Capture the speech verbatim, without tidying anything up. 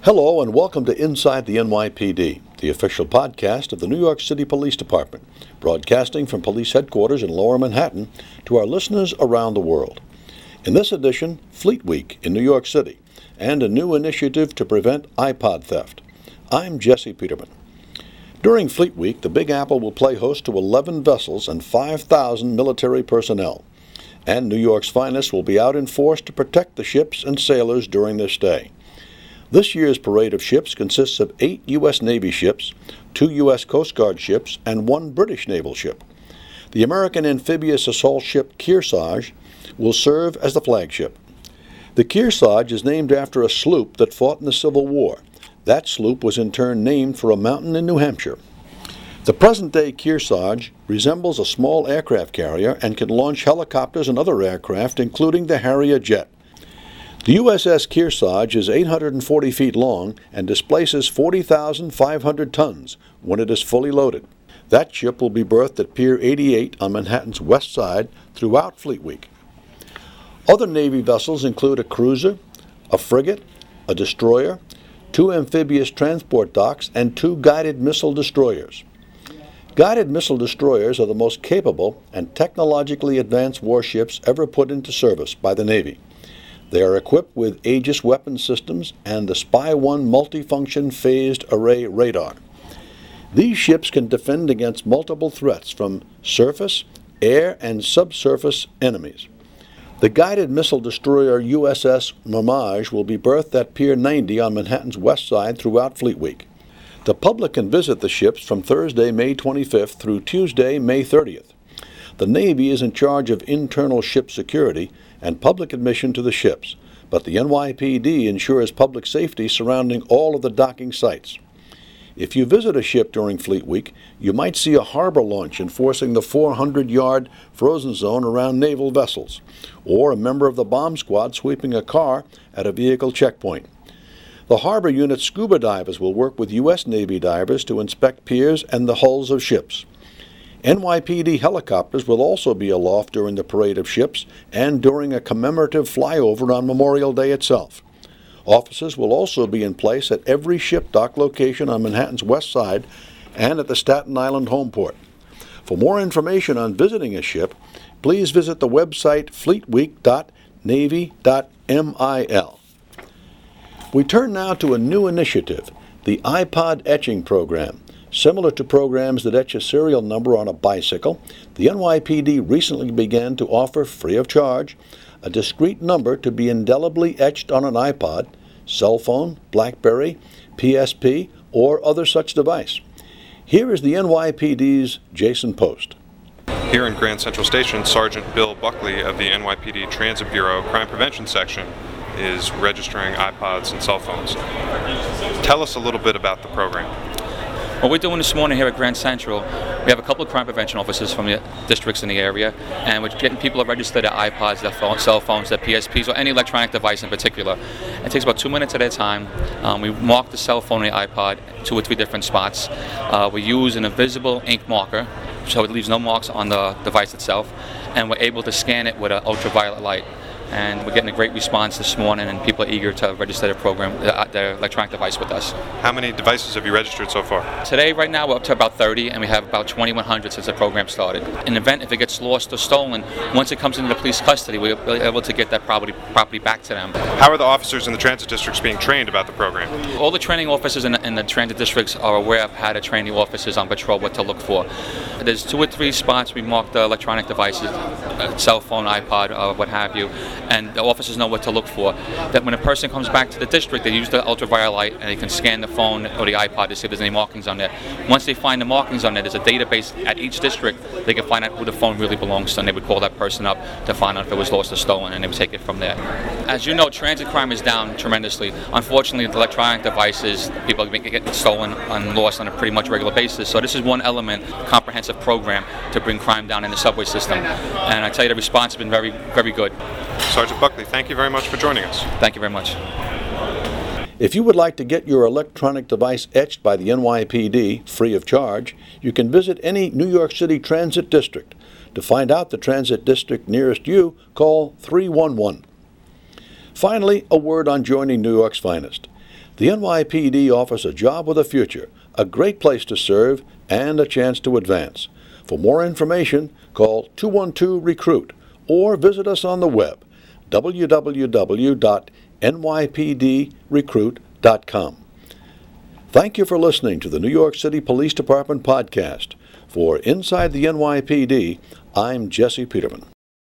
Hello and welcome to Inside the N Y P D, the official podcast of the New York City Police Department, broadcasting from police headquarters in Lower Manhattan to our listeners around the world. In this edition, Fleet Week in New York City and a new initiative to prevent iPod theft. I'm Jesse Peterman. During Fleet Week, the Big Apple will play host to eleven vessels and five thousand military personnel. And New York's finest will be out in force to protect the ships and sailors during their stay. This year's parade of ships consists of eight U S Navy ships, two U S Coast Guard ships, and one British naval ship. The American amphibious assault ship Kearsarge will serve as the flagship. The Kearsarge is named after a sloop that fought in the Civil War. That sloop was in turn named for a mountain in New Hampshire. The present-day Kearsarge resembles a small aircraft carrier and can launch helicopters and other aircraft, including the Harrier jet. The U S S Kearsarge is eight hundred forty feet long and displaces forty thousand five hundred tons when it is fully loaded. That ship will be berthed at Pier eighty-eight on Manhattan's west side throughout Fleet Week. Other Navy vessels include a cruiser, a frigate, a destroyer, two amphibious transport docks, and two guided missile destroyers. Guided missile destroyers are the most capable and technologically advanced warships ever put into service by the Navy. They are equipped with Aegis weapon systems and the Spy one multifunction phased array radar. These ships can defend against multiple threats from surface, air, and subsurface enemies. The guided missile destroyer U S S Mirage will be berthed at Pier ninety on Manhattan's west side throughout Fleet Week. The public can visit the ships from Thursday, May twenty-fifth through Tuesday, May thirtieth. The Navy is in charge of internal ship security and public admission to the ships, but the N Y P D ensures public safety surrounding all of the docking sites. If you visit a ship during Fleet Week, you might see a harbor launch enforcing the four hundred yard frozen zone around naval vessels, or a member of the bomb squad sweeping a car at a vehicle checkpoint. The harbor unit's scuba divers will work with U S Navy divers to inspect piers and the hulls of ships. N Y P D helicopters will also be aloft during the parade of ships and during a commemorative flyover on Memorial Day itself. Officers will also be in place at every ship dock location on Manhattan's west side and at the Staten Island home port. For more information on visiting a ship, please visit the website fleet week dot navy dot mil. We turn now to a new initiative, the iPod etching program. Similar to programs that etch a serial number on a bicycle, the N Y P D recently began to offer, free of charge, a discrete number to be indelibly etched on an iPod, cell phone, BlackBerry, P S P, or other such device. Here is the N Y P D's Jason Post. Here in Grand Central Station, Sergeant Bill Buckley of the N Y P D Transit Bureau Crime Prevention Section is registering iPods and cell phones. Tell us a little bit about the program. What we're doing this morning here at Grand Central, we have a couple of crime prevention officers from the districts in the area, and we're getting people to register their iPods, their phone, cell phones, their P S Ps, or any electronic device in particular. It takes about two minutes at a time. Um, we mark the cell phone and the iPod two or three different spots. Uh, we use an invisible ink marker, so it leaves no marks on the device itself, and we're able to scan it with an ultraviolet light. And we're getting a great response this morning, and people are eager to register their program, uh, their electronic device with us. How many devices have you registered so far? Today, right now, we're up to about thirty, and we have about twenty-one hundred since the program started. In the event, if it gets lost or stolen, once it comes into the police custody, we're able to get that property, property back to them. How are the officers in the transit districts being trained about the program? All the training officers in the, in the transit districts are aware of how to train the officers on patrol what to look for. There's two or three spots we mark the electronic devices, uh, cell phone, iPod, or what have you, and the officers know what to look for. That when a person comes back to the district, they use the ultraviolet light and they can scan the phone or the iPod to see if there's any markings on there. Once they find the markings on there, there's a database at each district. They can find out who the phone really belongs to, and they would call that person up to find out if it was lost or stolen, and they would take it from there. As you know, transit crime is down tremendously. Unfortunately, the electronic devices, people get stolen and lost on a pretty much regular basis. So this is one element, comprehensive program to bring crime down in the subway system. And I tell you, the response has been very, very good. Sergeant Buckley, thank you very much for joining us. Thank you very much. If you would like to get your electronic device etched by the N Y P D free of charge, you can visit any New York City transit district. To find out the transit district nearest you, call three one one. Finally, a word on joining New York's finest. The N Y P D offers a job with a future, a great place to serve, and a chance to advance. For more information, call two one two recruit or visit us on the web, w w w dot n y p d recruit dot com. Thank you for listening to the New York City Police Department podcast. For Inside the N Y P D, I'm Jesse Peterman.